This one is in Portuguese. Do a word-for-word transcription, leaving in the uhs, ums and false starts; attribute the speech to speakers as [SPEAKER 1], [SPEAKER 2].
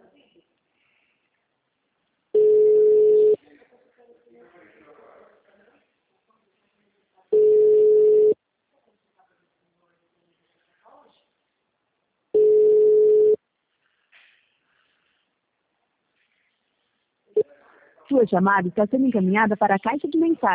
[SPEAKER 1] Sua chamada está sendo encaminhada para a caixa de mensagem.